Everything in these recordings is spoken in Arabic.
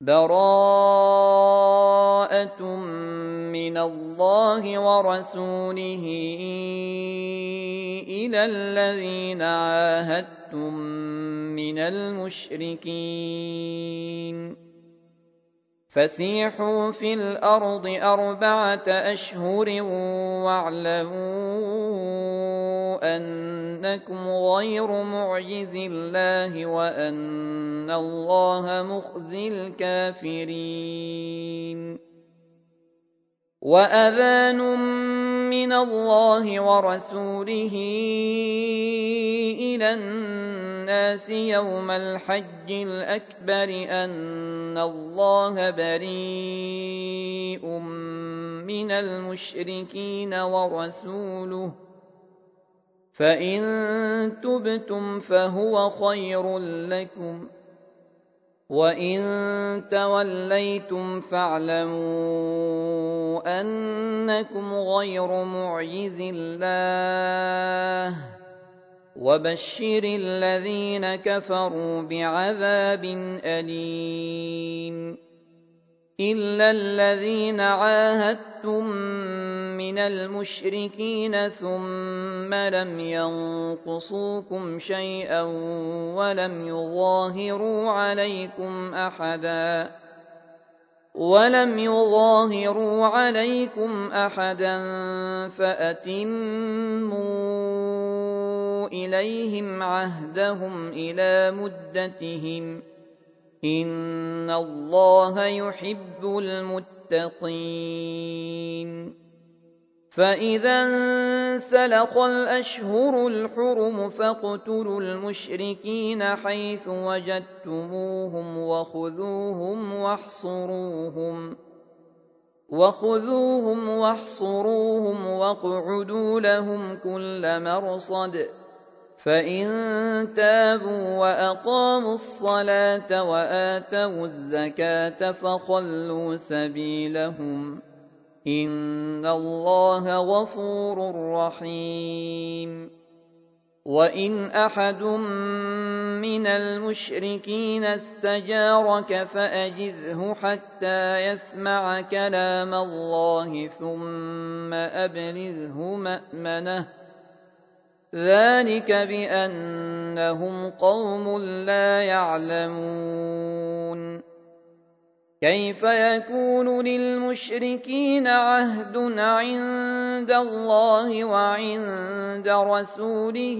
براءة من الله ورسوله إلى الذين عاهدتم من المشركين فسيحوا في الأرض 4 أشهر واعلموا أنكم غير معجز الله وأن الله مخزي الكافرين وأذان من الله ورسوله إلى الناس يوم الحج الأكبر أن الله بريء من المشركين ورسوله فإن تبتم فهو خير لكم وإن توليتم فاعلموا أنكم غير معجز الله وبشر الذين كفروا بعذاب أليم إلا الذين عاهدتم من المشركين ثم لم ينقصوكم شيئا ولم يظاهروا عليكم أحدا فأتموا إليهم عهدهم إلى مدتهم إن الله يحب المتقين فإذا انسلخ الأشهر الحرم فاقتلوا المشركين حيث وجدتموهم وخذوهم واحصروهم واقعدوا لهم كل مرصد فإن تابوا وأقاموا الصلاة وآتوا الزكاة فخلوا سبيلهم إن الله غفور رحيم وإن أحد من المشركين استجارك فأجره حتى يسمع كلام الله ثم أبلغه مأمنه ذلك بأنهم قوم لا يعلمون كيف يكون للمشركين عهد عند الله وعند رسوله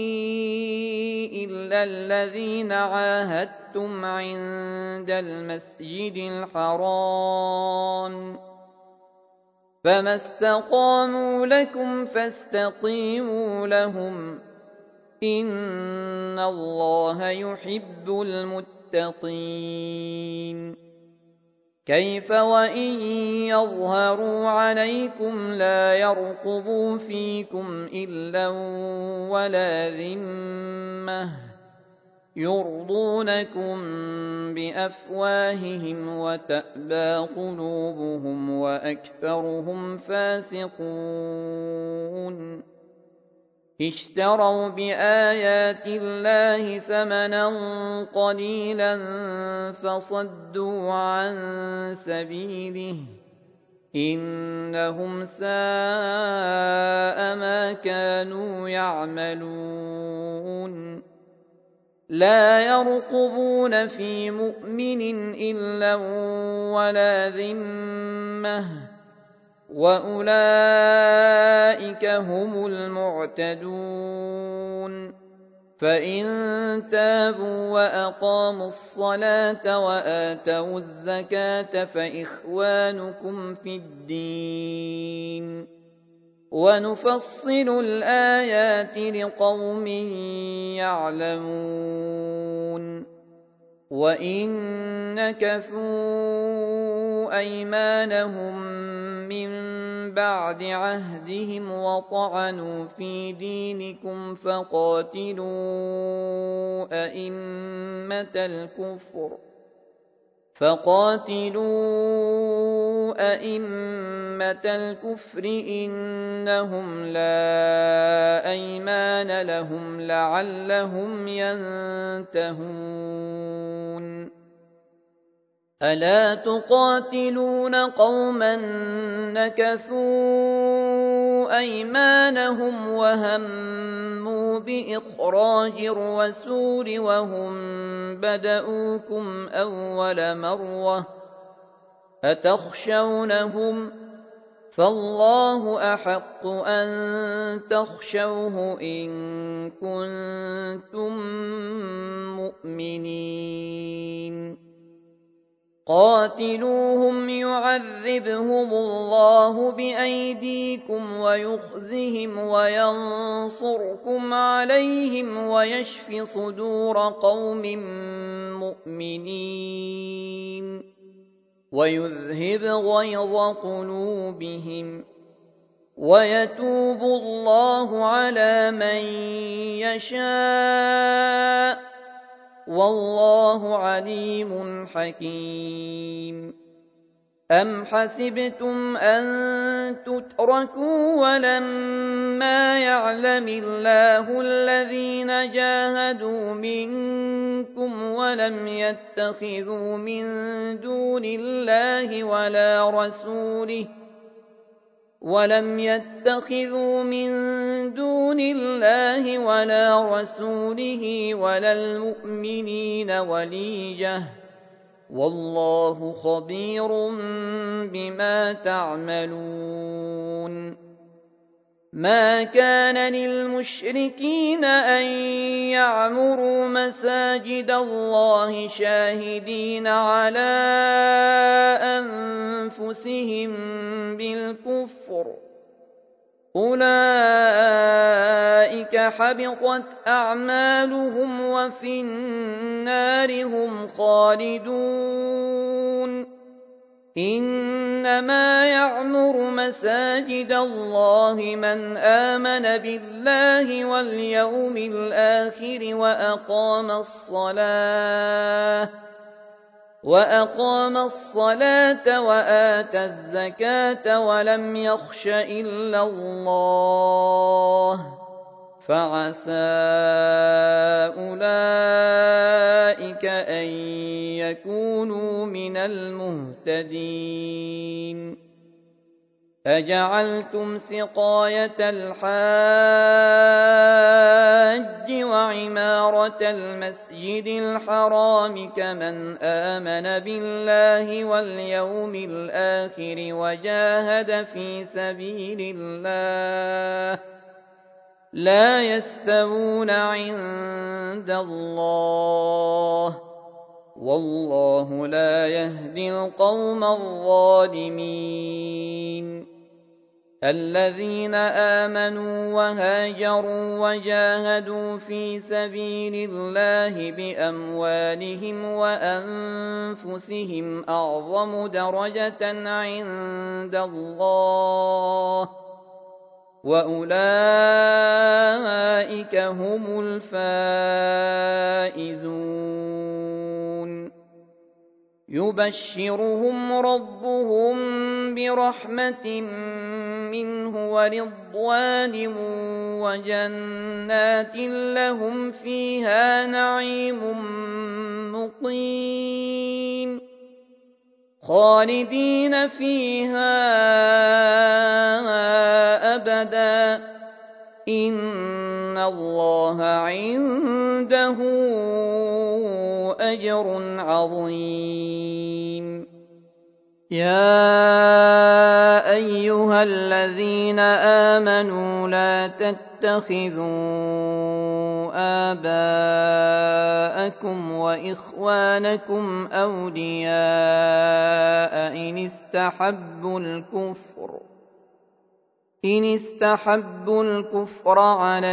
إلا الذين عاهدتم عند المسجد الحرام فما استقاموا لكم فاستقيموا لهم إن الله يحب المتقين كيف وإن يظهروا عليكم لا يرقبوا فيكم إلا ولا ذمة يرضونكم بأفواههم وتأبى قلوبهم وأكثرهم فاسقون اشتروا بآيات الله ثمنا قليلا فصدوا عن سبيله إنهم ساء ما كانوا يعملون لا يرقبون في مؤمن إلا ولا ذمة وأولئك هم المعتدون فإن تابوا وأقاموا الصلاة وآتوا الزكاة فإخوانكم في الدين ونفصل الآيات لقوم يعلمون وإن نكثوا أيمانهم من بعد عهدهم وطعنوا في دينكم فقاتلوا أئمة الكفر إنهم لا أيمان لهم لعلهم ينتهون ألا تقاتلون قوما نكثوا أيمانهم وهموا بإخراج الرسول وهم بدؤوكم أول مرة أتخشونهم فالله أحق أن تخشوه إن كنتم مؤمنين قاتلوهم يعذبهم الله بأيديكم ويخزهم وينصركم عليهم ويشف صدور قوم مؤمنين ويذهب غيظ قلوبهم ويتوب الله على من يشاء والله عليم حكيم أم حسبتم أن تتركوا ولما يعلم الله الذين جاهدوا منكم ولم يتخذوا من دون الله ولا رسوله ولا المؤمنين وليجة والله خبير بما تعملون ما كان للمشركين أن يعمروا مساجد الله شاهدين على أنفسهم بالكفر أولئك حبطت أعمالهم وفي النار هم خالدون إنما يعمر مساجد الله من آمن بالله واليوم الآخر وأقام الصلاة وآتى الزكاة ولم يخش إلا الله فعسى أولئك أن يكونوا من المهتدين أجعلتم سقاية الحاج وعمارة المسجد الحرام كمن آمن بالله واليوم الآخر وجاهد في سبيل الله لا يستوون عند الله والله لا يهدي القوم الظالمين الذين آمنوا وهاجروا وجاهدوا في سبيل الله بأموالهم وأنفسهم أعظم درجة عند الله وأولئك هم الفائزون يبشرهم ربهم برحمة منه ورضوان وجنات لهم فيها نعيم مقيم خالدين فيها أبدا إن الله عنده أجر عظيم يا أيها الذين آمنوا لا تتخذوا آباءكم وإخوانكم أولياء إن استحبوا الكفر على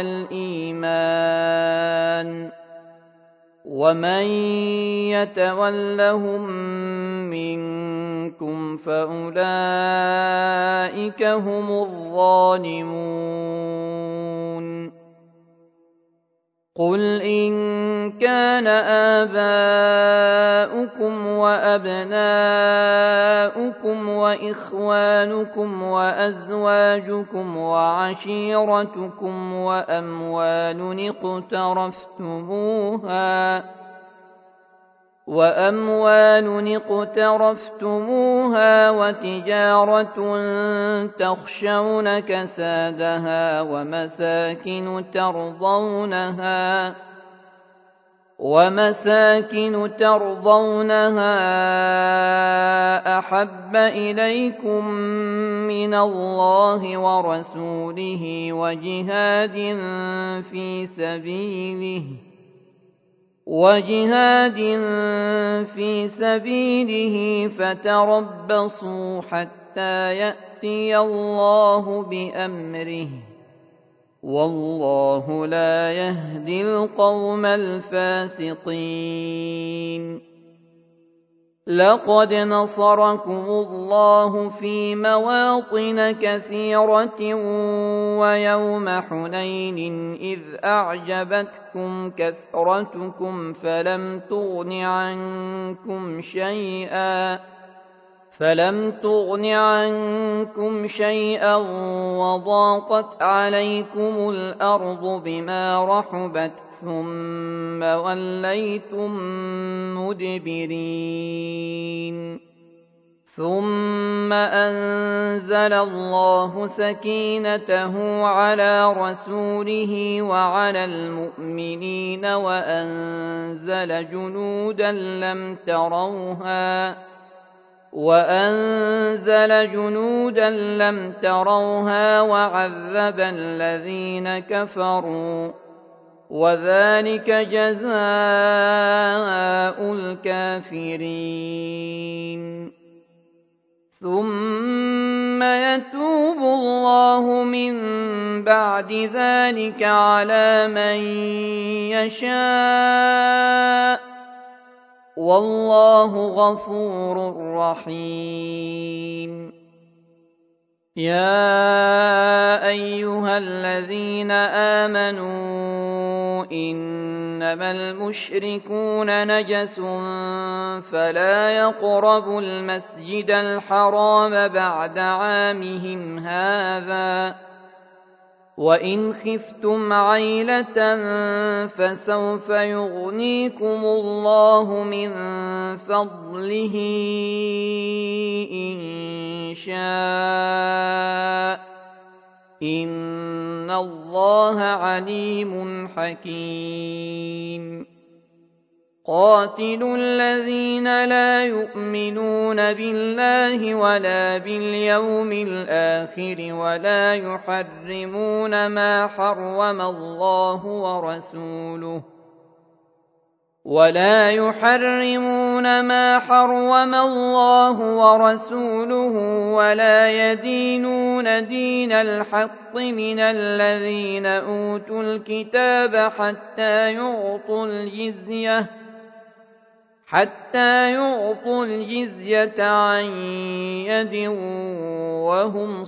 الإيمان ومن يتولهم منكم فأولئك هم الظالمون قل إن كان آباؤكم وأبناؤكم وإخوانكم وأزواجكم وعشيرتكم وأموال اقترفتموها وتجارة تخشون كسادها ومساكن ترضونها أحب إليكم من الله ورسوله وجهاد في سبيله فتربصوا حتى يأتي الله بأمره والله لا يهدي القوم الفاسقين. لقد نصركم الله في مواطن كثيرة ويوم حنين إذ أعجبتكم كثرتكم فلم تغن عنكم شيئا وضاقت عليكم الأرض بما رحبت ثم وليتم مدبرين. ثم أنزل الله سكينته على رسوله وعلى المؤمنين وأنزل جنودا لم تروها وعذب الذين كفروا وذلك جزاء الكافرين. ثم يتوب الله من بعد ذلك على من يشاء والله غفور رحيم. يا أيها الذين آمنوا إنما المشركون نجس فلا يقربوا المسجد الحرام بعد عامهم هذا وإن خفتم عيلة فسوف يغنيكم الله من فضله إن شاء إن الله عليم حكيم. قاتلوا الذين لا يؤمنون بالله ولا باليوم الآخر ولا يحرمون ما حرم الله ورسوله ولا يدينون دين الحق من الذين أوتوا الكتاب حتى يعطوا الجزية عن يد وهم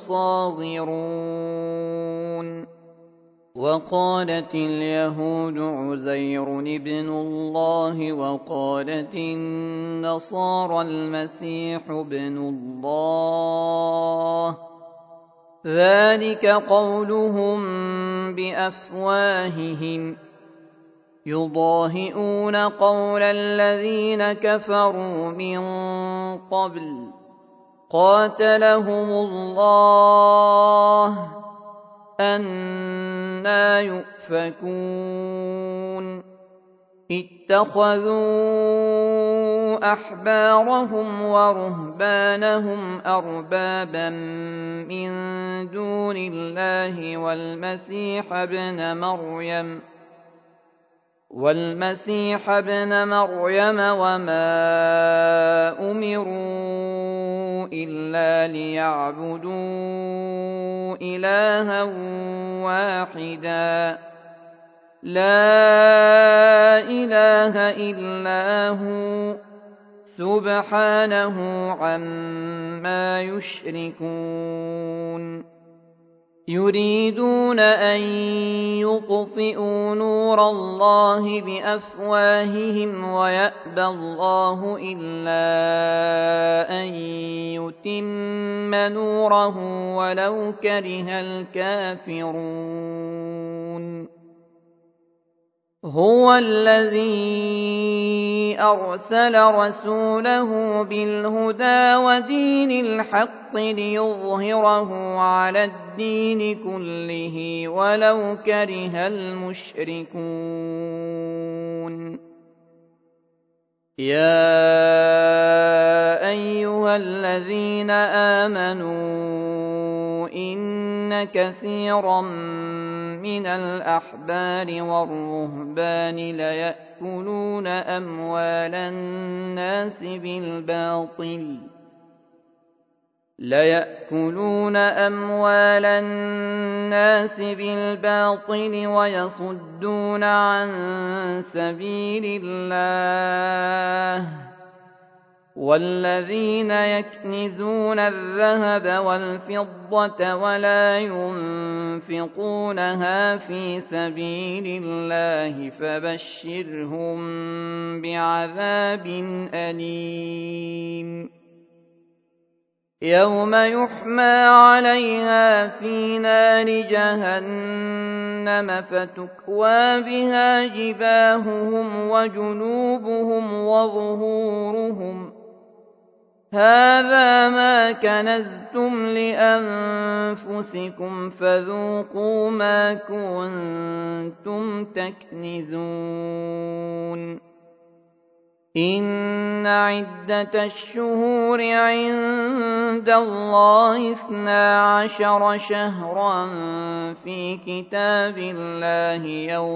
صاغرون. وقالت اليهود عزير ابن الله وقالت النصارى المسيح ابن الله ذلك قولهم بأفواههم يضاهئون قول الذين كفروا من قبل قاتلهم الله أنى يؤفكون. اتخذوا أحبارهم ورهبانهم أربابا من دون الله والمسيح ابن مريم وما أمروا إلا ليعبدوا إلها واحدا لا إله إلا هو سبحانه عما يشركون. يريدون أن يطفئوا نور الله بأفواههم ويأبى الله إلا أن يتم نوره ولو كره الكافرون. هو الذي أرسل رسوله بالهدى ودين الحق ليظهره على الدين كله ولو كره المشركون. يا أيها الذين آمنوا إن كثيرا من الأحبار والرهبان ليأكلون أموال الناس بالباطل ويصدون عن سبيل الله. والذين يكنزون الذهب والفضة ولا ينفقونها في سبيل الله فبشرهم بعذاب أليم. يوم يحمى عليها في نار جهنم فتكوى بها جباههم وجنوبهم وظهورهم هذا ما كنزتم لأنفسكم فذوقوا ما كنتم تكنزون. إن عدة الشهور عند الله 12 شهرا في كتاب الله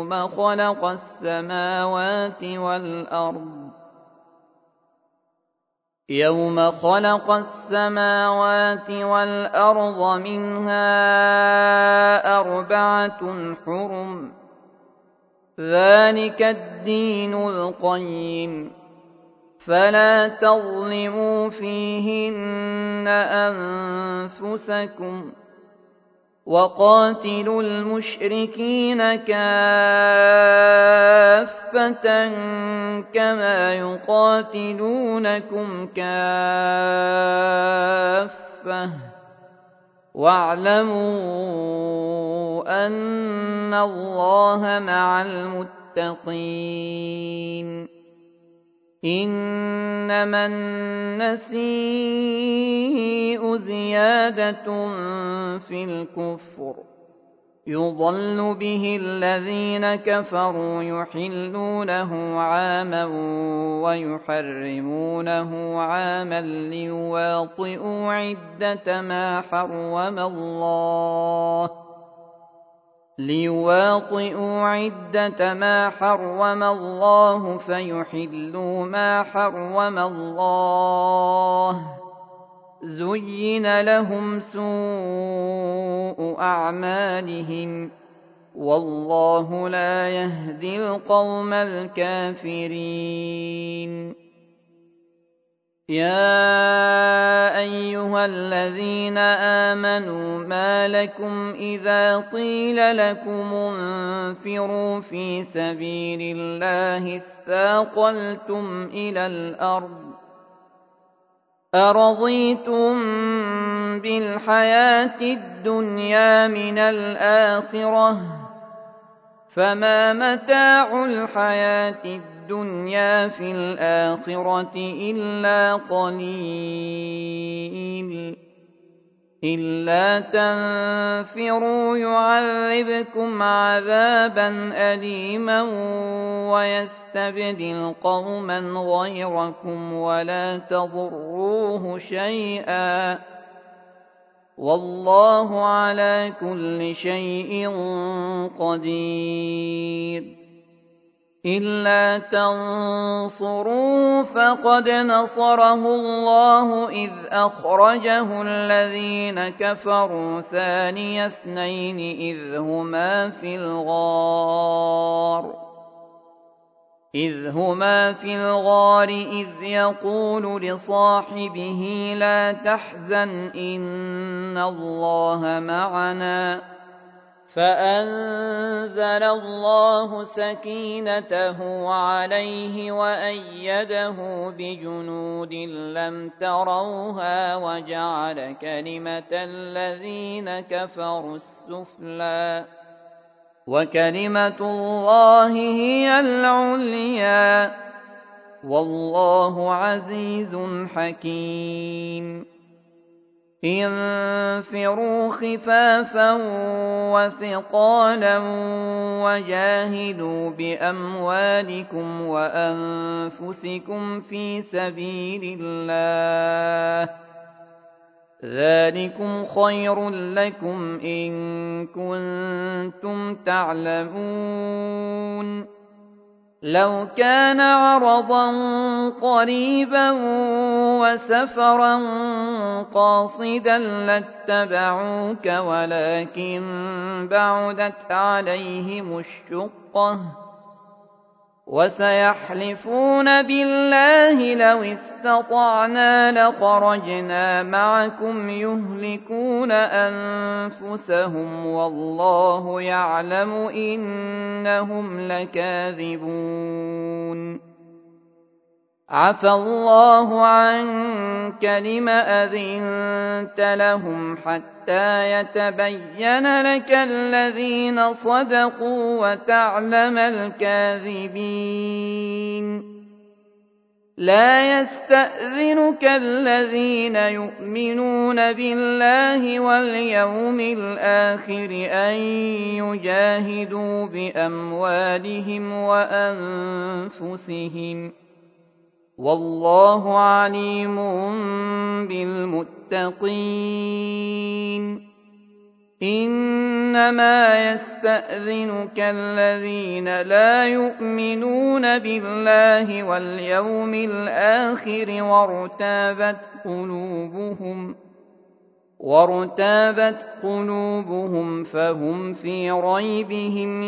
يوم خلق السماوات والأرض منها 4 حرم ذلك الدين القيم فلا تظلموا فيهن أنفسكم وقاتلوا المشركين كافة كما يقاتلونكم كافة واعلموا أن الله مع المتقين. إنما النسيء زيادة في الكفر يضل به الذين كفروا يحلونه عاما ويحرمونه عاما ليواطئوا عدة ما حرم الله فيحلوا ما حرم الله زين لهم سوء أعمالهم والله لا يهدي القوم الكافرين. يا أيها الذين آمنوا ما لكم إذا قيل لكم انفروا في سبيل الله اثاقلتم إلى الأرض أرضيتم بالحياة الدنيا من الآخرة فما متاع الحياة الدنيا في الآخرة إلا قليل. إلا تنفروا يعذبكم عذابا أليما ويستبدل قوما غيركم ولا تضروه شيئا والله على كل شيء قدير. إلا تنصروه فقد نصره الله إذ أخرجه الذين كفروا ثاني اثنين إذ هما في الغار إذ يقول لصاحبه لا تحزن إن الله معنا فأنزل الله سكينته عليه وأيده بجنود لم تروها وجعل كلمة الذين كفروا السفلى وكلمة الله هي العليا والله عزيز حكيم انفروا خفافا وثقالا وجاهدوا بأموالكم وأنفسكم في سبيل الله ذلكم خير لكم إن كنتم تعلمون لو كان عرضا قريبا وسفرا قاصدا لاتبعوك ولكن بعدت عليهم الشقة وسيحلفون بالله لو استطعنا لخرجنا معكم يهلكون أنفسهم والله يعلم إنهم لكاذبون عفى الله عنك لم أذنت لهم حتى يتبين لك الذين صدقوا وتعلم الكاذبين لا يستأذنك الذين يؤمنون بالله واليوم الآخر أن يجاهدوا بأموالهم وأنفسهم والله عليم بالمتقين إنما يستأذنك الذين لا يؤمنون بالله واليوم الآخر وارتابت قلوبهم فهم في ريبهم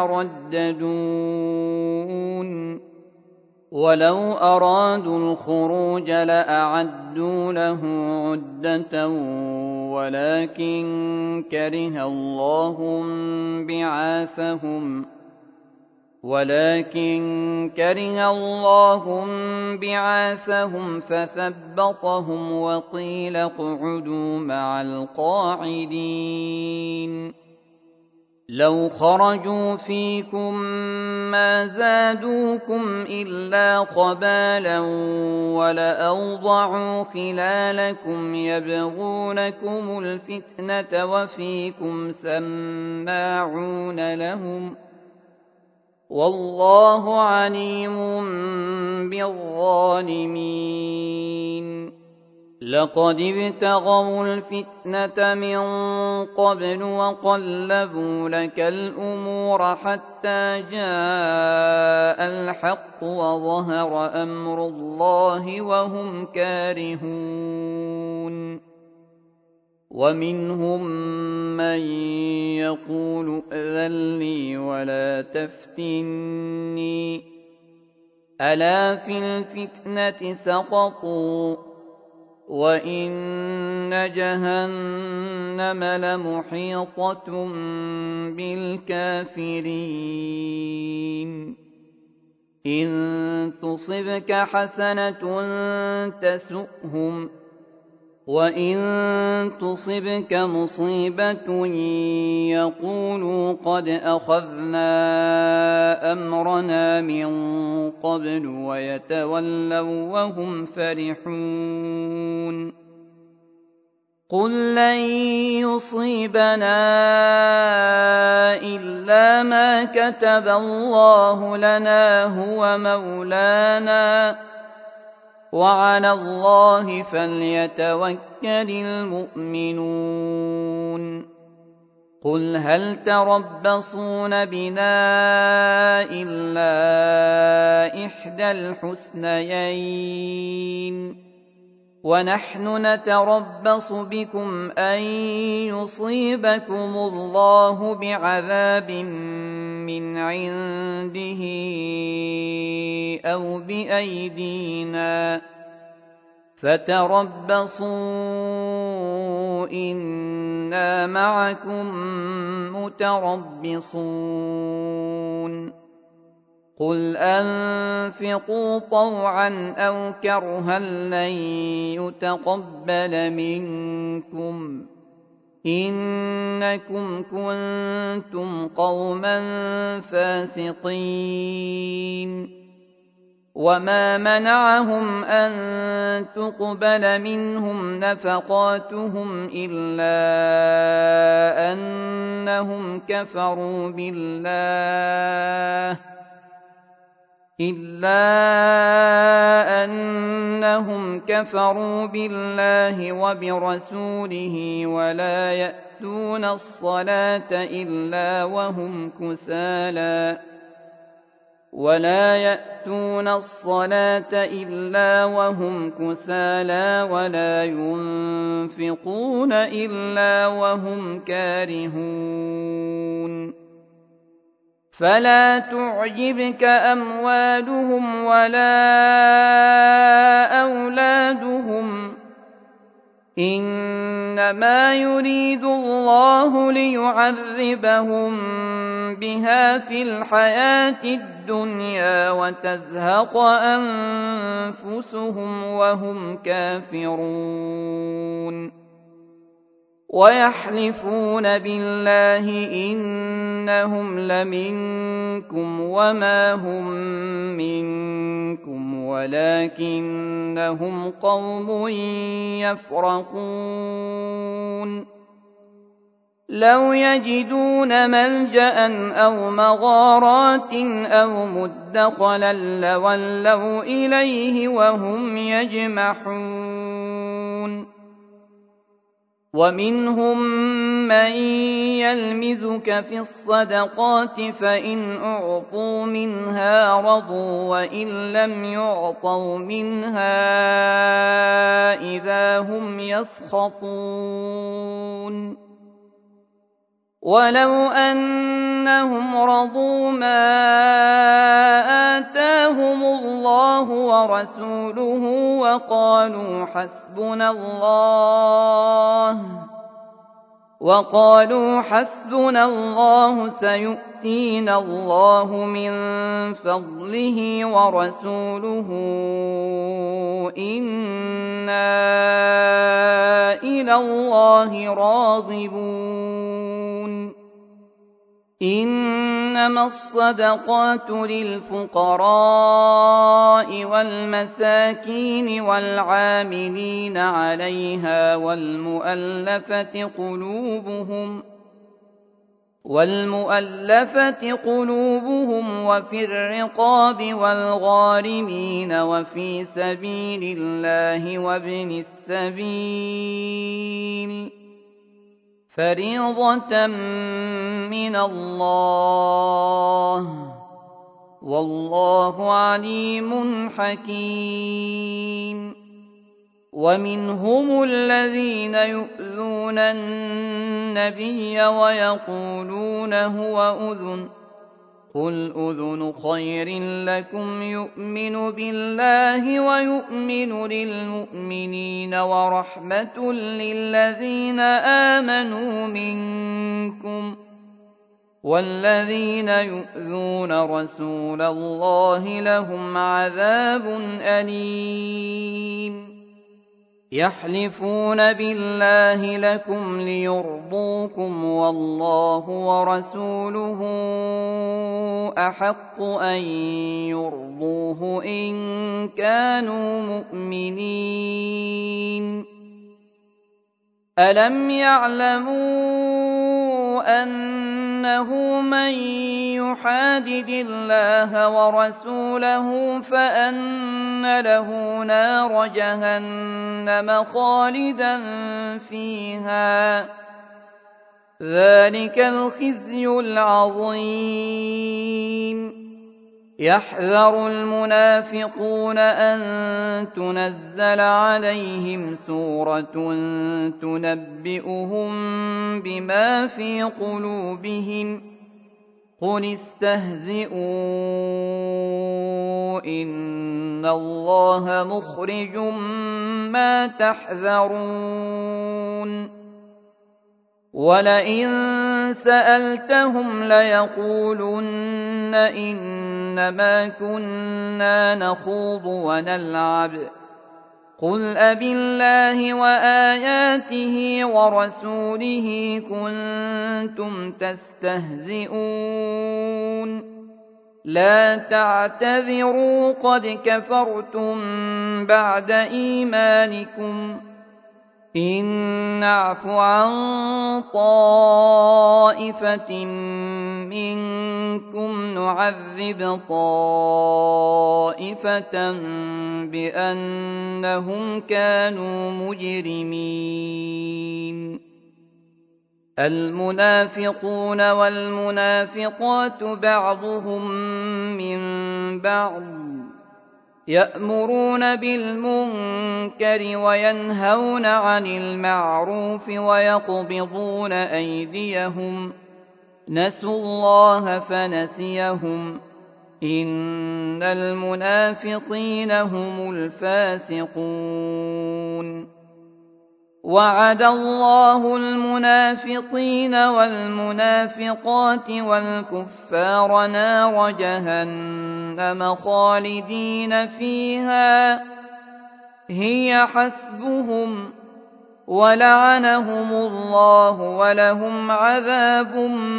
يترددون ولو أرادوا الخروج لأعدوا له عدة ولكن كره الله بعاثهم فثبطهم وقيل اقعدوا مع القاعدين لو خرجوا فيكم ما زادوكم إلا خبالا ولأوضعوا خلالكم يبغونكم الفتنة وفيكم سماعون لهم والله عليم بالظالمين لقد ابتغوا الفتنة من قبل وقلبوا لك الأمور حتى جاء الحق وظهر أمر الله وهم كارهون ومنهم من يقول ائذن لي ولا تفتني ألا في الفتنة سقطوا وإن جهنم لمحيطة بالكافرين إن تصبك حسنة تسؤهم وإن تصبك مصيبة يقولوا قد أخذنا أمرنا من قبل ويتولوا وهم فرحون قل لن يصيبنا إلا ما كتب الله لنا هو مولانا وعلى الله فليتوكل المؤمنون قل هل تربصون بنا إلا إحدى الحسنيين ونحن نتربص بكم أن يصيبكم الله بعذاب من عنده أو بأيدينا فتربصوا إنا معكم متربصون قل أنفقوا طوعا أو كرها لن يتقبل منكم إنكم كنتم قوما فاسقين وما منعهم أن تقبل منهم نفقاتهم إلا أنهم كفروا بالله وبرسوله ولا يأتون الصلاة إلا وهم كسالى ولا ينفقون إلا وهم كارهون فلا تعجبك أموالهم ولا أولادهم إنما يريد الله ليعذبهم بها في الحياة الدنيا وتزهق أنفسهم وهم كافرون ويحلفون بالله إنهم لمنكم وما هم منكم ولكنهم قوم يفرقون لو يجدون ملجأ أو مغارات أو مدخلا لولوا إليه وهم يجمحون ومنهم من يلمزك في الصدقات فإن أعطوا منها رضوا وإن لم يعطوا منها إذا هم يسخطون ولو أنهم رضوا ما آتاهم الله ورسوله وقالوا حسبنا الله سيؤتينا الله من فضله ورسوله إنا إلى الله راغبون إنما الصدقات للفقراء والمساكين والعاملين عليها والمؤلفة قلوبهم وفي الرقاب والغارمين وفي سبيل الله وابن السبيل فريضة من الله والله عليم حكيم ومنهم الذين يؤذون النبي ويقولون هو أذن قل أذن خير لكم يؤمن بالله ويؤمن للمؤمنين ورحمة للذين آمنوا منكم والذين يؤذون رسول الله لهم عذاب أليم يحلفون بالله لكم ليرضوكم والله ورسوله أحق أن يرضوه إن كانوا مؤمنين ألم يعلموا أنه من يحادد الله ورسوله فأن له نار جهنم خالدا فيها ذلك الخزي العظيم يحذر المنافقون أن تنزل عليهم سورة تنبئهم بما في قلوبهم قل استهزئوا إن الله مخرج ما تحذرون ولئن سألتهم ليقولن إنما كنا نخوض ونلعب قل أبالله وآياته ورسوله كنتم تستهزئون لا تعتذروا قد كفرتم بعد إيمانكم إن نعف عن طائفة منكم نعذب طائفة بأنهم كانوا مجرمين المنافقون والمنافقات بعضهم من بعض يأمرون بالمنكر وينهون عن المعروف ويقبضون أيديهم نسوا الله فنسيهم إن المنافقين هم الفاسقون وعد الله المنافقين والمنافقات والكفار نار جهنم خالدين فيها هي حسبهم ولعنهم الله ولهم عذاب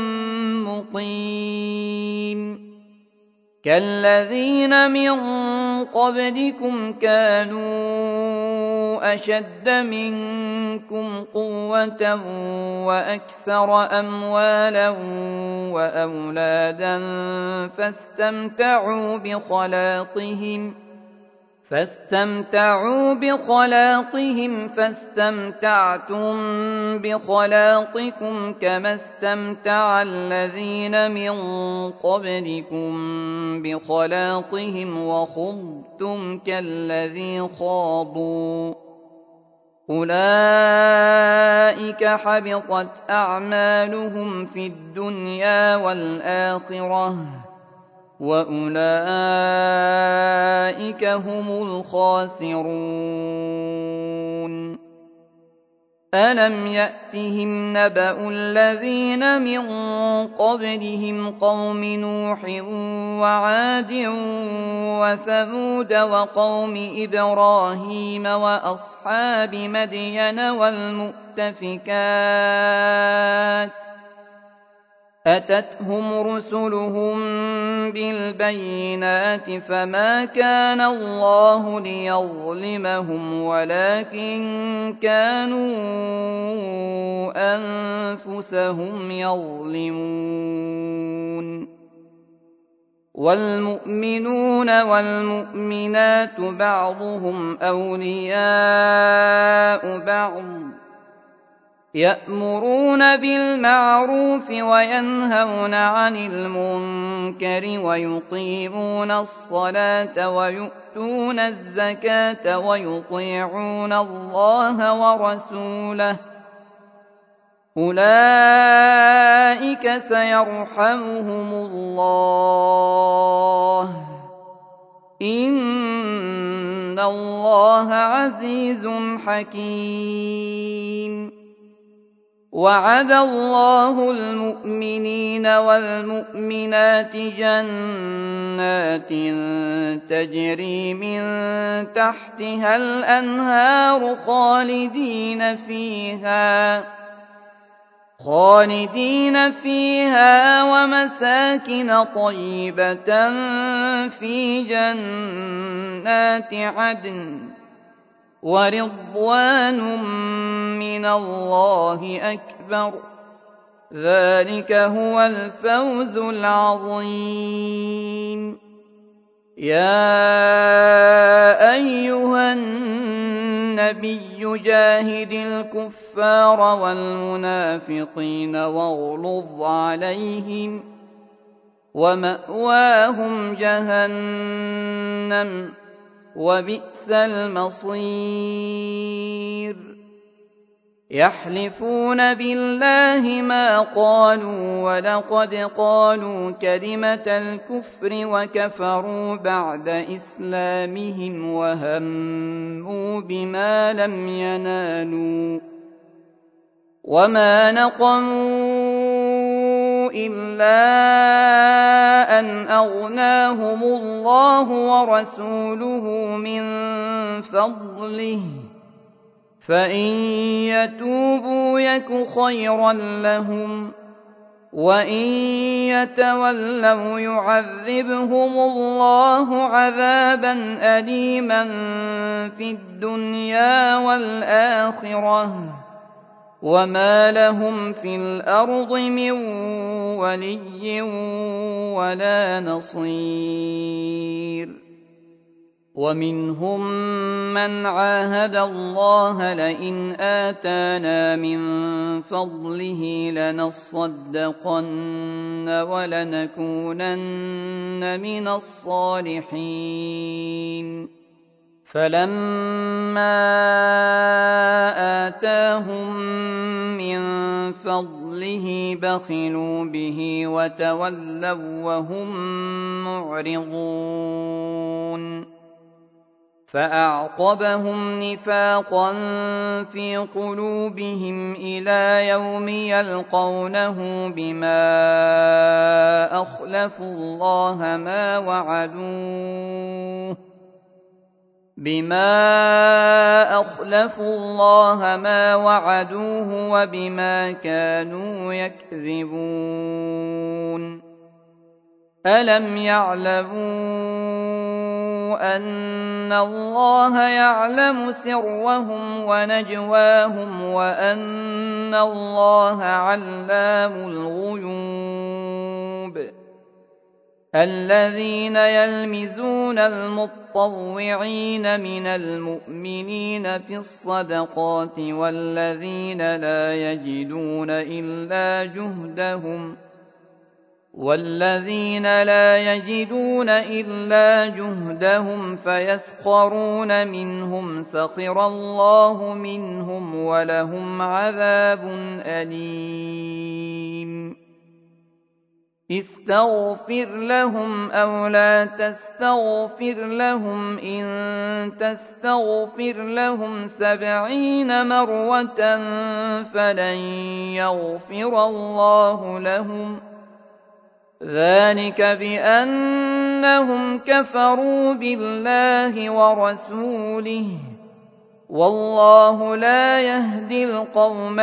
مقيم كالذين من قبلكم كانوا أشد منكم قوة وأكثر أموالا وأولادا فاستمتعوا بخلاقهم فاستمتعتم بخلاقكم كما استمتع الذين من قبلكم بخلاقهم وخضتم كالذي خاضوا أولئك حبطت أعمالهم في الدنيا والآخرة وأولئك هم الخاسرون ألم يأتهم نبأ الذين من قبلهم قوم نوح وعاد وثمود وقوم إبراهيم وأصحاب مدين والمؤتفكات أتتهم رسلهم بالبينات فما كان الله ليظلمهم ولكن كانوا أنفسهم يظلمون والمؤمنون والمؤمنات بعضهم أولياء بعض يأمرون بالمعروف وينهون عن المنكر ويقيمون الصلاة ويؤتون الزكاة ويطيعون الله ورسوله أولئك سيرحمهم الله إن الله عزيز حكيم وعد الله المؤمنين والمؤمنات جنات تجري من تحتها الأنهار خالدين فيها ومساكن طيبة في جنات عدن ورضوان من الله أكبر ذلك هو الفوز العظيم يا أيها النبي جاهد الكفار والمنافقين واغلظ عليهم ومأواهم جهنم وبئس المصير يحلفون بالله ما قالوا ولقد قالوا كلمة الكفر وكفروا بعد إسلامهم وهموا بما لم ينالوا وما نقموا إلا أن أغناهم الله ورسوله من فضله، فإن يتوبوا يك خيرا لهم، وإن يتولوا يعذبهم الله عذابا أليما في الدنيا والآخرة، وما لهم في الأرض من ولي ولا نصير. ومنهم من عاهد الله لئن آتانا من فضله لنصدقن ولنكونن من الصالحين، فلما آتاهم من فضله بخلوا به وتولوا وهم معرضون، فأعقبهم نفاقا في قلوبهم إلى يوم يلقونه بما أخلفوا الله ما وعدوه وبما كانوا يكذبون. ألم يعلموا أن الله يعلم سرهم ونجواهم وأن الله علام الغيوب؟ الذين يلمزون المطوعين من المؤمنين في الصدقات والذين لا يجدون إلا جهدهم فيسخرون منهم سخر الله منهم ولهم عذاب أليم. استغفر لهم أو لا تستغفر لهم إن تستغفر لهم 70 مرة فلن يغفر الله لهم، ذلك بأنهم كفروا بالله ورسوله، والله لا يهدي القوم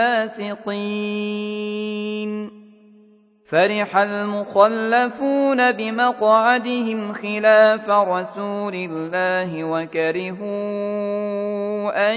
الفاسقين. فرح المخلفون بمقعدهم خلاف رسول الله وكرهوا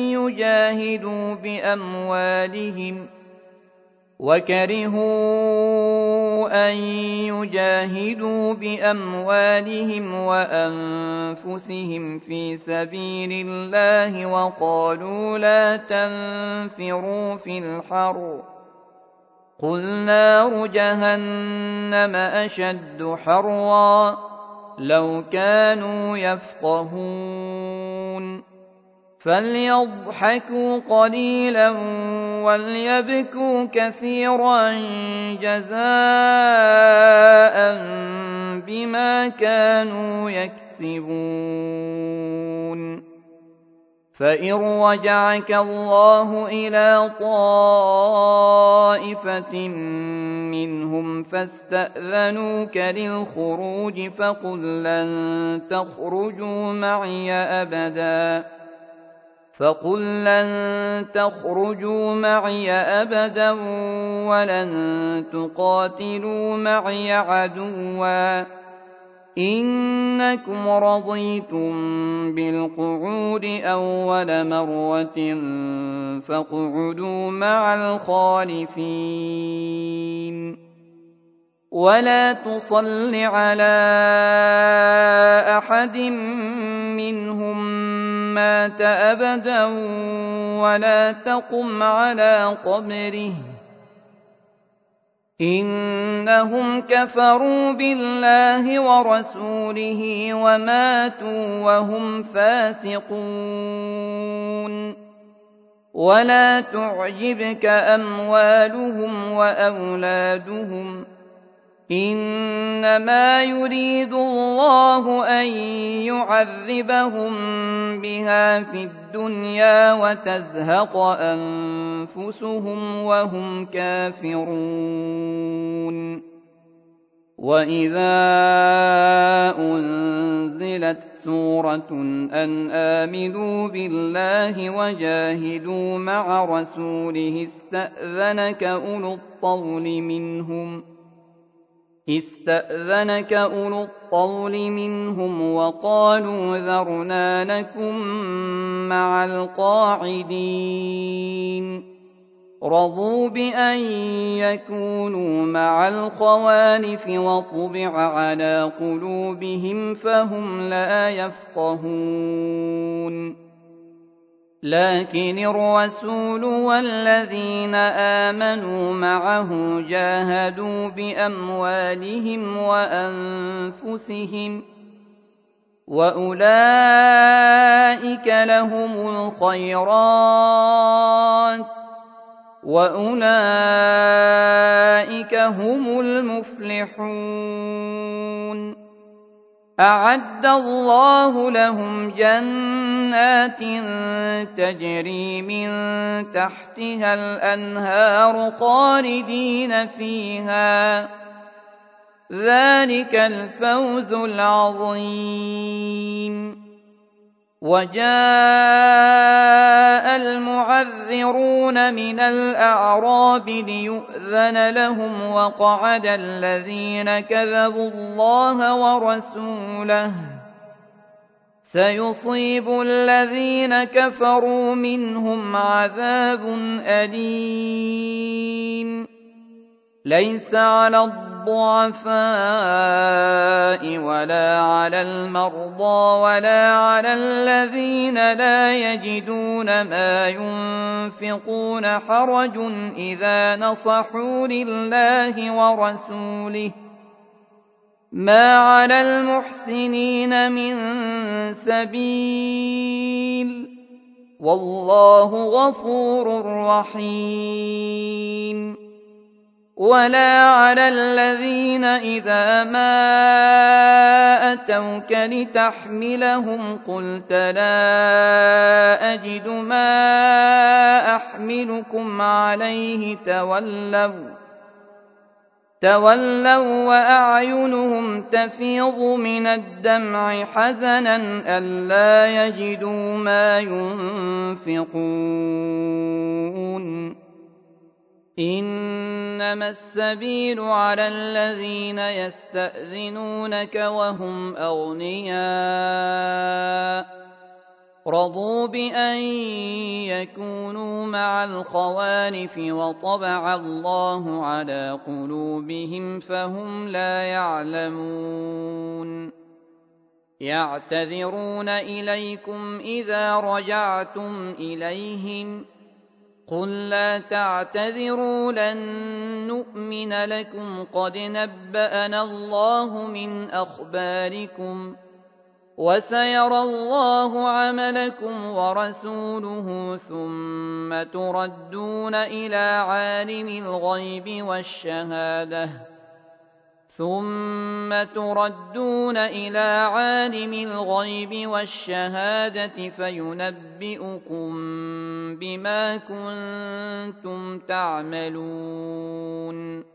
أن يجاهدوا بأموالهم وأنفسهم في سبيل الله وقالوا لا تنفروا في الحر، قل نار جهنم أشد حرا، لو كانوا يفقهون. فليضحكوا قليلا وليبكوا كثيرا جزاء بما كانوا يكسبون. فإن رجعك الله إلى طائفة منهم فاستأذنوك للخروج فقل لن تخرجوا معي أبدا ولن تقاتلوا معي عدوا، إنكم رضيتم بالقعود أول مرة فاقعدوا مع الخالفين، ولا تصل على أحد منهم مات أبدا ولا تقم على قبره، إنهم كفروا بالله ورسوله وماتوا وهم فاسقون. ولا تعجبك أموالهم وأولادهم، إنما يريد الله أن يعذبهم بها في الدنيا وتزهق أنفسهم وهم كافرون. وإذا أنزلت سورة أن آمنوا بالله وجاهدوا مع رسوله استأذنك أولو الطول منهم وقالوا ذرنا نكن مع القاعدين. رضوا بأن يكونوا مع الخوالف وطبع على قلوبهم فهم لا يفقهون. لكن الرسول والذين آمنوا معه جاهدوا بأموالهم وأنفسهم وأولئك لهم الخيرات وأولئك هم المفلحون. أعد الله لهم جنات تجري من تحتها الأنهار خالدين فيها، ذلك الفوز العظيم. وجاء المعذرون من الأعراب ليؤذن لهم وقعد الذين كذبوا الله ورسوله، سيصيب الذين كفروا منهم عذاب أليم. ليس على الضعفاء ولا على المرضى ولا على الذين لا يجدون ما ينفقون حرج إذا نصحوا لله ورسوله، ما على المحسنين من سبيل، والله غفور رحيم. ولا على الذين إذا ما أتوك لتحملهم قلت لا أجد ما أحملكم عليه تولوا وأعينهم تفيض من الدمع حزنا ألا يجدوا ما ينفقون. إنما السبيل على الذين يستأذنونك وهم أغنياء رضوا بأن يكونوا مع الخوالف وطبع الله على قلوبهم فهم لا يعلمون. يعتذرون إليكم إذا رجعتم إليهم قل لا تعتذروا لن نؤمن لكم قد نبأنا الله من أخباركم وسيرى الله عملكم ورسوله ثم تردون إلى عالم الغيب والشهادة فينبئكم بما كنتم تعملون.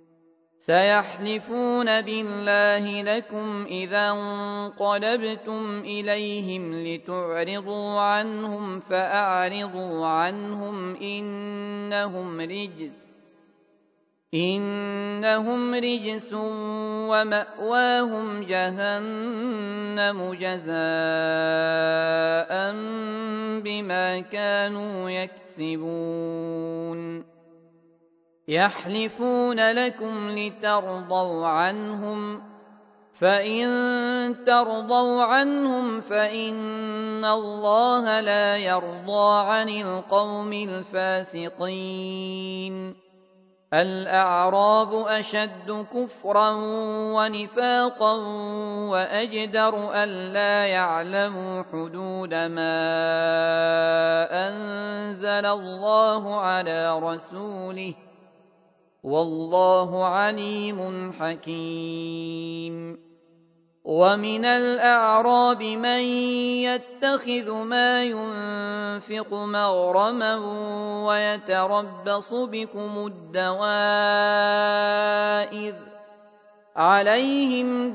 سيحلفون بالله لكم إذا انقلبتم إليهم لتعرضوا عنهم فأعرضوا عنهم إنهم رجس ومأواهم جهنم جزاء بما كانوا يكسبون. يحلفون لكم لترضوا عنهم فإن ترضوا عنهم فإن الله لا يرضى عن القوم الفاسقين. الأعراب أشد كفرا ونفاقا وأجدر ألا يعلموا حدود ما أنزل الله على رسوله والله عليم حكيم. ومن الأعراب من يتخذ ما ينفق مغرما ويتربص بكم الدوائر عليهم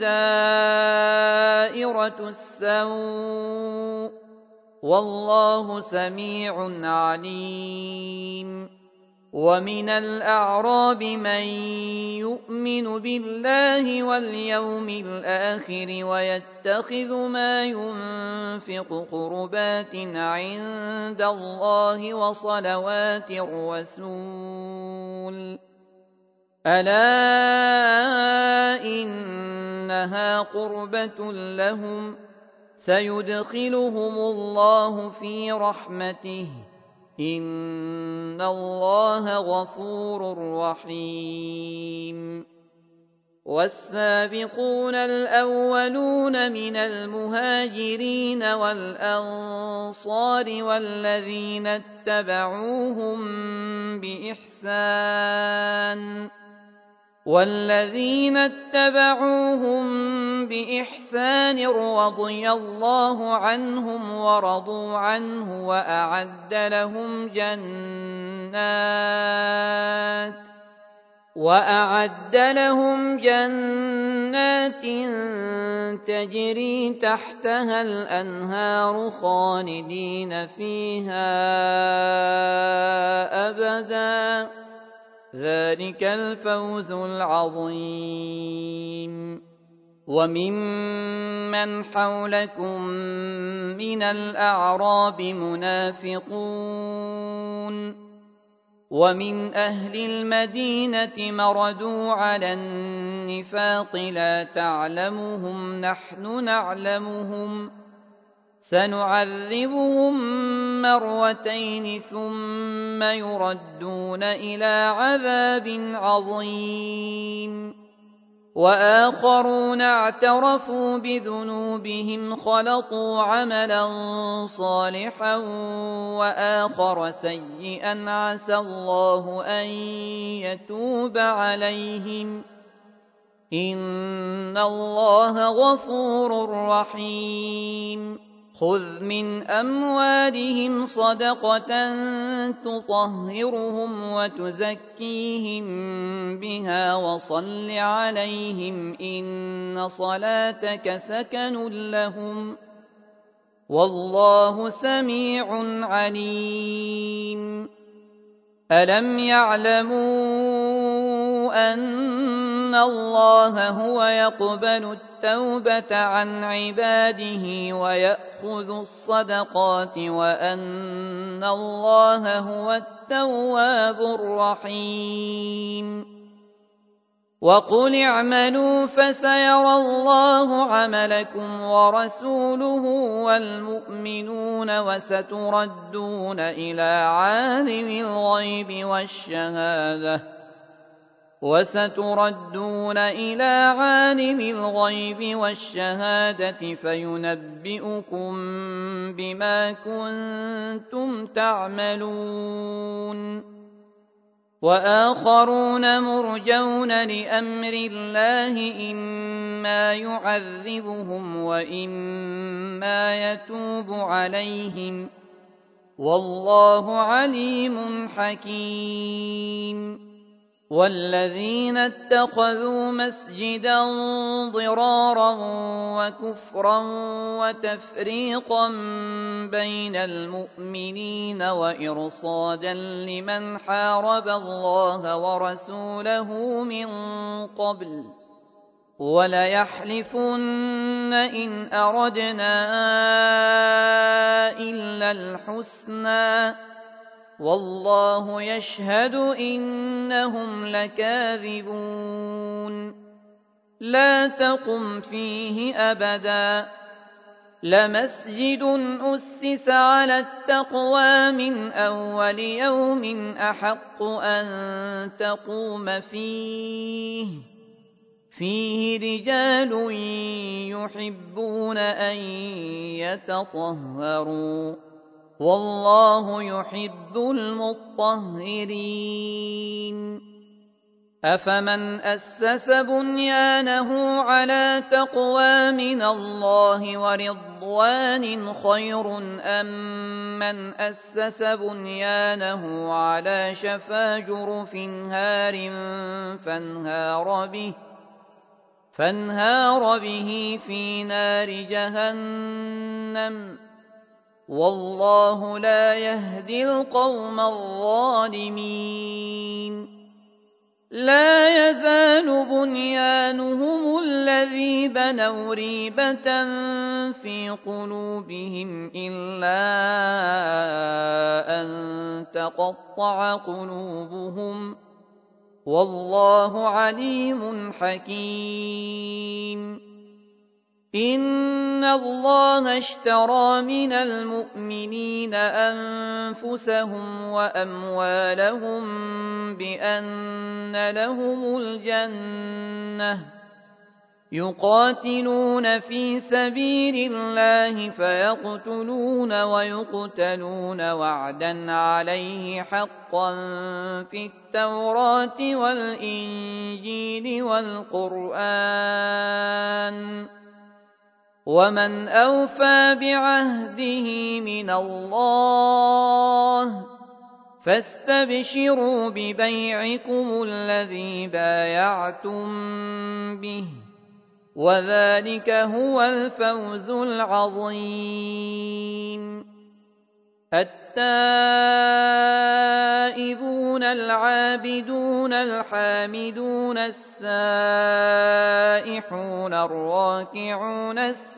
دائرة السوء والله سميع عليم. ومن الأعراب من يؤمن بالله واليوم الآخر ويتخذ ما ينفق قربات عند الله وصلوات الرسول ألا إنها قربة لهم سيدخلهم الله في رحمته إن الله غفور رحيم. والسابقون الأولون من المهاجرين والأنصار والذين اتبعوهم بإحسان رضي الله عنهم ورضوا عنه وأعد لهم جنات تجري تحتها الأنهار خالدين فيها أبدا ذلك الفوز العظيم. وممن حولكم من الأعراب منافقون ومن أهل المدينة مردوا على النفاق لا تعلمهم نحن نعلمهم سنعذبهم مرتين ثم يردون إلى عذاب عظيم. وآخرون اعترفوا بذنوبهم خلطوا عملا صالحا وآخر سيئا عسى الله أن يتوب عليهم إن الله غفور رحيم. خذ من أموالهم صدقة تطهرهم وتزكيهم بها وصل عليهم إن صلاتك سكن لهم والله سميع عليم. ألم يعلموا أن الله هو يقبل التوبة عن عباده ويأخذ الصدقات وأن الله هو التواب الرحيم. وقل اعملوا فسيرى الله عملكم ورسوله والمؤمنون وستردون إلى عالم الغيب والشهادة فينبئكم بما كنتم تعملون. وآخرون مرجون لأمر الله إما يعذبهم وإما يتوب عليهم والله عليم حكيم. والذين اتخذوا مسجدا ضرارا وكفرا وتفريقا بين المؤمنين وإرصادا لمن حارب الله ورسوله من قبل وليحلفن إن أردنا إلا الحسنى والله يشهد إنهم لكاذبون. لا تقم فيه أبدا لمسجد أسس على التقوى من أول يوم أحق أن تقوم فيه رجال يحبون أن يتطهروا والله يحب المطهرين. أفمن أسس بنيانه على تقوى من الله ورضوان خير أم من أسس بنيانه على شفا جرف هار فانهار به في نار جهنم والله لا يهدي القوم الظالمين لا يزال بنيانهم الذي بنوا ريبة في قلوبهم إلا أن تقطع قلوبهم والله عليم حكيم إن الله اشترى من المؤمنين أنفسهم وأموالهم بأن لهم الجنة يقاتلون في سبيل الله فيقتلون ويقتلون وعدا عليه حقا في التوراة والإنجيل والقرآن ومن أوفى بعهده من الله فاستبشروا ببيعكم الذي بايعتم به وذلك هو الفوز العظيم التائبون العابدون الحامدون السائحون الراكعون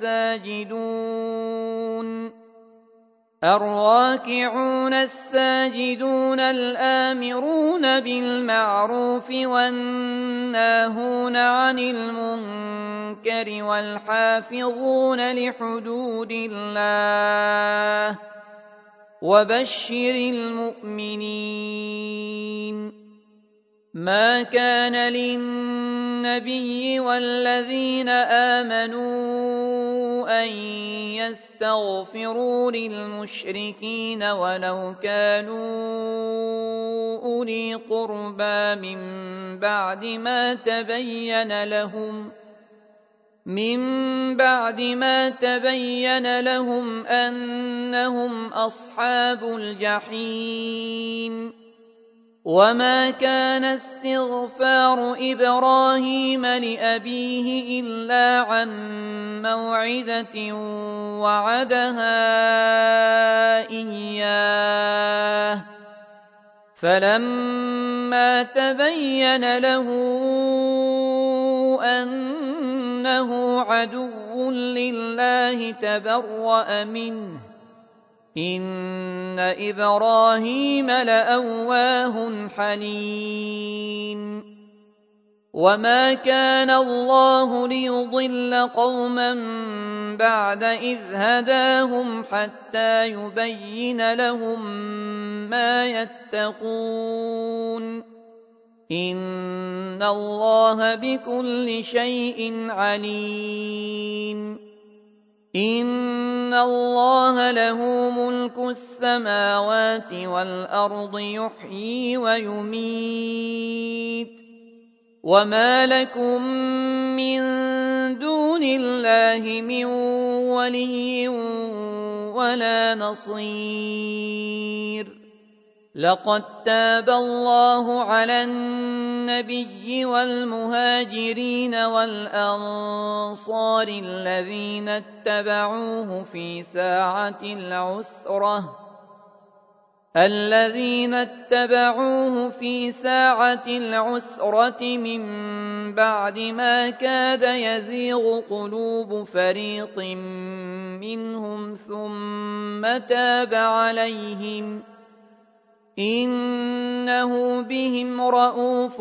الساجدون الآمرون بالمعروف والناهون عن المنكر والحافظون لحدود الله وبشر المؤمنين ما كان للنبي والذين آمنوا أن يستغفروا للمشركين ولو كانوا أولي قربى من بعد ما تبين لهم أنهم أصحاب الجحيم وما كان استغفار إبراهيم لأبيه إلا عن موعدة وعدها إياه فلما تبين له أنه عدو لله تبرأ منه إن إبراهيم لأواه حليم وما كان الله ليضل قوما بعد إذ هداهم حتى يبين لهم ما يتقون إن الله بكل شيء عليم إن الله له ملك السماوات والأرض يحيي ويميت وما لكم من دون الله من ولي ولا نصير لقد تاب الله على النبي والمهاجرين والأنصار الذين اتبعوه في ساعة العسرة من بعد ما كاد يزيغ قلوب فريق منهم ثم تاب عليهم إنه بهم رءوف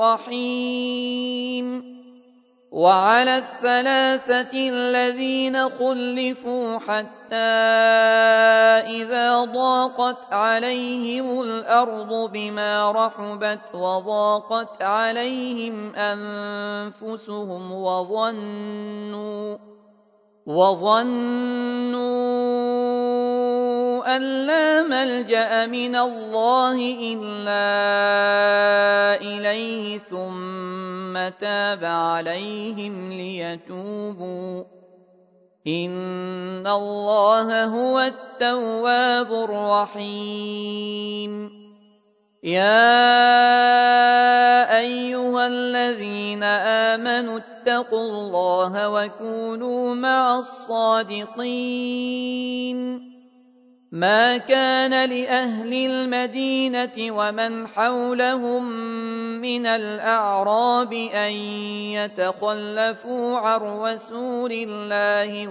رحيم وعلى الثلاثة الذين خلفوا حتى إذا ضاقت عليهم الأرض بما رحبت وضاقت عليهم أنفسهم وظنوا أن لا ملجأ من الله إلا إليه ثم تاب عليهم ليتوبوا إن الله هو التواب الرحيم يا أيها الذين آمنوا اتقوا الله وكونوا مع الصادقين ما كان لأهل المدينة ومن حولهم من الأعراب أن يتخلفوا عن رسول الله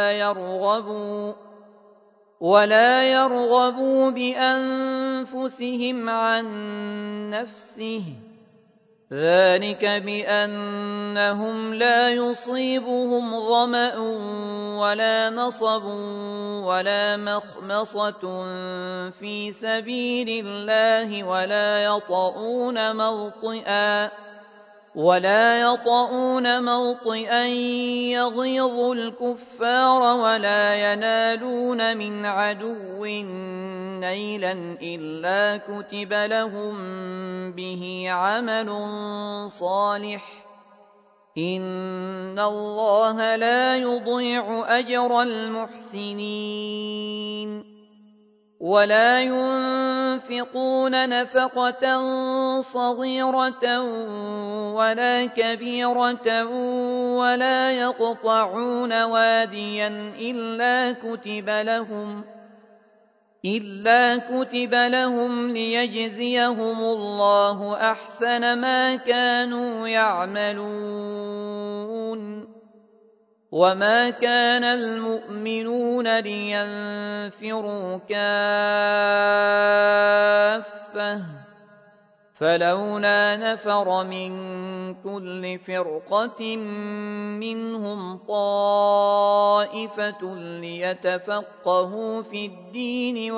ولا يرغبوا بأنفسهم عن نفسه ذلك بأنهم لا يصيبهم ظمأ ولا نصب ولا مخمصة في سبيل الله ولا يطؤون موطئا يغيظ الكفار ولا ينالون من عدو نيلا إلا كتب لهم به عمل صالح إن الله لا يضيع أجر المحسنين ولا ينفقون نفقة صغيرة ولا كبيرة ولا يقطعون واديا إلا كتب لهم ليجزيهم الله أحسن ما كانوا يعملون وما كان المؤمنون لينفروا كافة فلولا نفر من كل فرقة منهم طائفة ليتفقهوا في الدين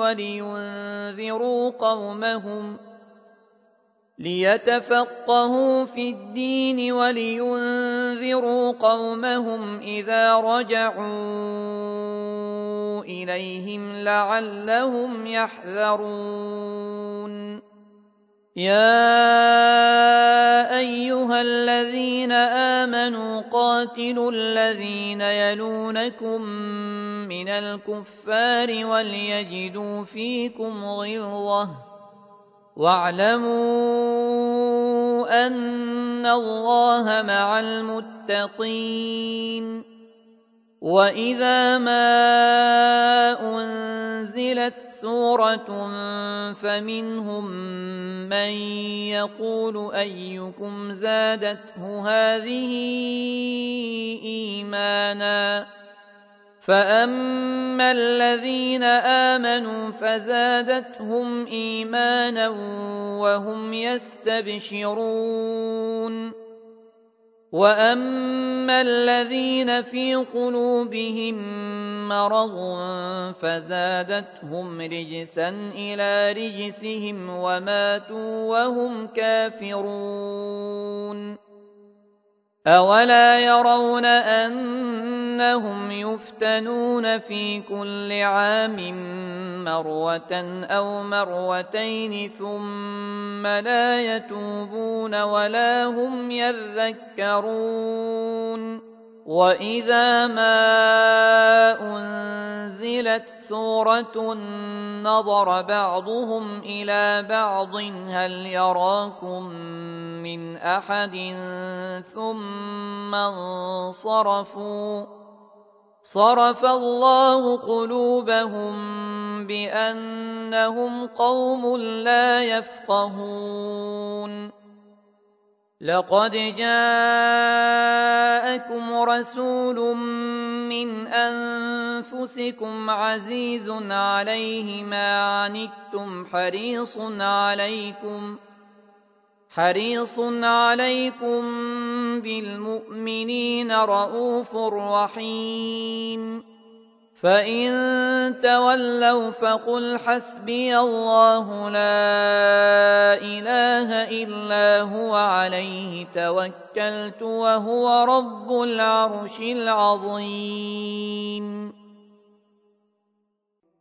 ولينذروا قومهم إذا رجعوا إليهم لعلهم يحذرون يا أيها الذين آمنوا قاتلوا الذين يلونكم من الكفار وليجدوا فيكم غلظة واعلموا أن الله مع المتقين وإذا ما أنزلت سورة فمنهم من يقول أيكم زادته هذه إيمانا فأما الذين آمنوا فزادتهم إيمانا وهم يستبشرون وأما الذين في قلوبهم مرض فزادتهم رجسا إلى رجسهم وماتوا وهم كافرون أولا يرون أنهم يفتنون في كل عام مرة أو مرتين ثم لا يتوبون ولا هم يذكرون وإذا ما أنزلت سورة نظر بعضهم إلى بعض هل يراكم من أحد ثم انصرفوا صرف الله قلوبهم بأنهم قوم لا يفقهون لقد جاءكم رسول من أنفسكم عزيز عليه ما عنتم حريص عليكم بالمؤمنين رءوف رحيم فإن تولوا فقل حسبي الله لا إله إلا هو عليه توكلت وهو رب العرش العظيم